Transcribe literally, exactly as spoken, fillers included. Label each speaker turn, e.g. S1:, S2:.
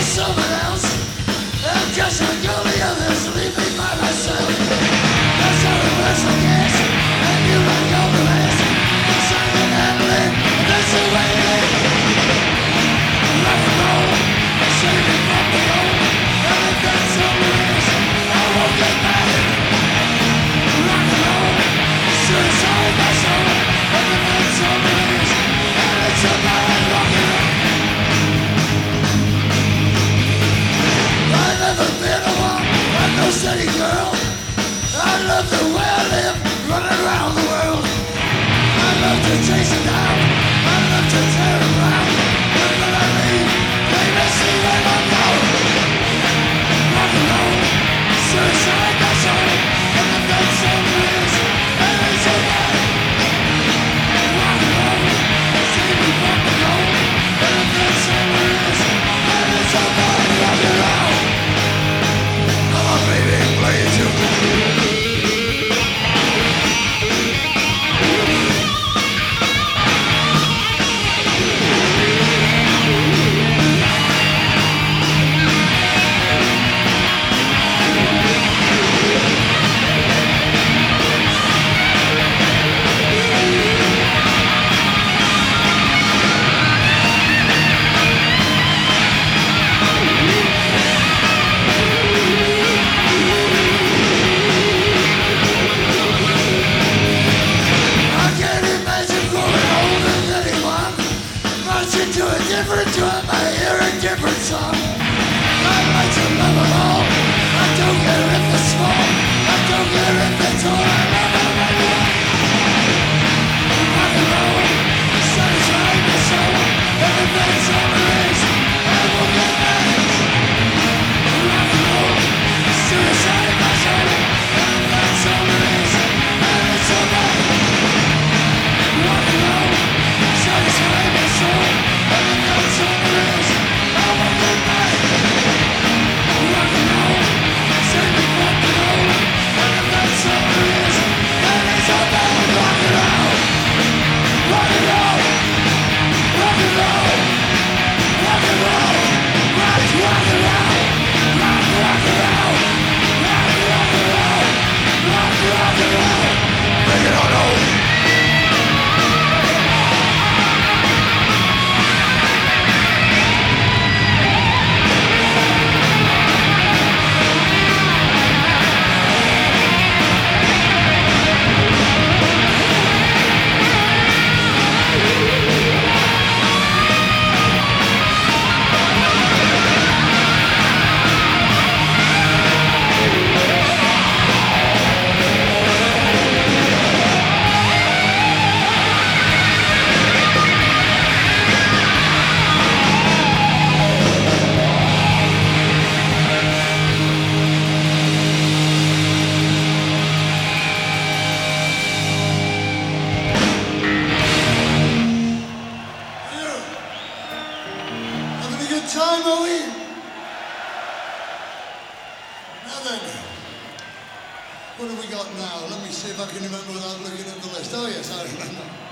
S1: someone else. I'm just a girl, the others leave me by myself. That's how it works, I guess. And you like all the rest. It's like an handling, that's the way it is. Rock and roll, save me from the old. And if that's all it is, I won't get mad. Rock and roll, suicide my soul. And if that's all it is, and it's a bad rock and roll. I've never been a one, I'm no steady girl. I love the way I live, running around the world. I love to chase it down, I love to tear it around. But when I leave, they may see where I'm going. Rock and roll, suicide, that's all. And if that's all it is, then it's a bad. Rock and roll, save me from the cold. And if that's all it is, then it's a bad rock and roll. Come on, baby, play it too. To a different drum, I hear a different song. I like to love them all. I don't care if they're small. I don't care if they're tall. I love them anyway. Rock and roll, satisfy my soul. And if that's all there is, I won't get mad. Rock and roll, suicide my soul. And if that's all there is, then it's so bad. Rock and roll, satisfy my soul. And if that's all there is, I won't get mad. Rock and roll, save me from the cold. And if that's all there is, then it's all bad. Rock and roll, rock and roll, rock and roll, rock and roll, rock, rock and roll, rock, rock and roll, rock, rock and roll, rock, rock and roll. Bring it on home. Time, are we? Now then, what have we got now? Let me see if I can remember without looking at the list. Oh yes, I remember.